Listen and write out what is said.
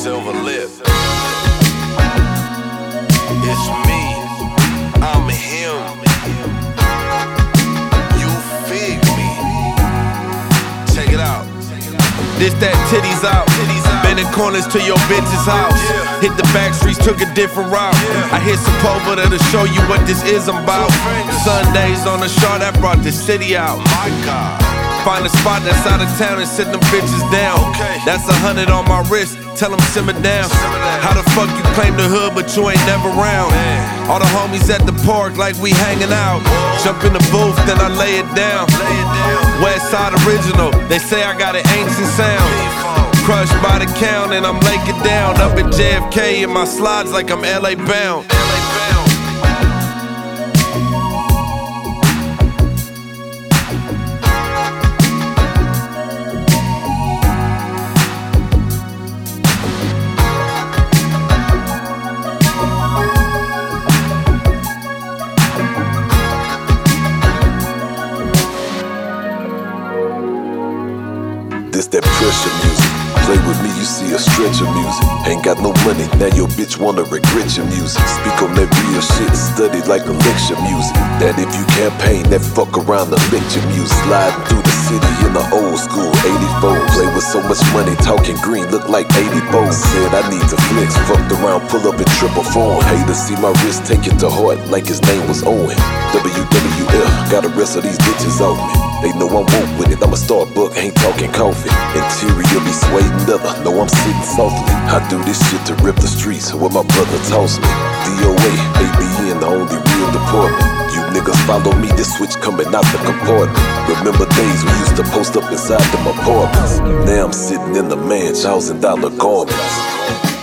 Silver lip. It's me, I'm him. You fig me. Check it out. This that titties out. Bending corners to your bitch's house. Hit the back streets, took a different route. I hit Sepulveda to show you what this is about. Sundays on the shore that brought the city out. My God. Find a spot that's out of town and sit them bitches down. That's 100 on my wrist, tell them simmer down. How the fuck you claim the hood but you ain't never round? All the homies at the park like we hanging out. Jump in the booth, then I lay it down. West Side original, they say I got an ancient sound. Crushed by the count and I'm laking down. Up at JFK in my slides like I'm LA bound. This that pressure music. Play with me, you see a stretch of music. Ain't got no money, now your bitch wanna regret your music. Speak on that real shit, study like a lecture music. That if you campaign, that fuck around the lecture music. Sliding through the city in the old school 84. Play with so much money, talking green, look like 84. Said I need to flex, fucked around, pull up in triple form. Haters see my wrist, take it to heart like his name was Owen. WWF, got the rest of these bitches off me. They know I'm woke with it, I'm a Starbucks, ain't talking coffee. Interior be suede leather, know I'm sitting softly. I do this shit to rip the streets, where my brother tossed me. DOA, ABN, the only real department. You niggas follow me, this switch coming out the compartment. Remember days we used to post up inside them apartments. Now I'm sitting in the mansion, $1,000 garments.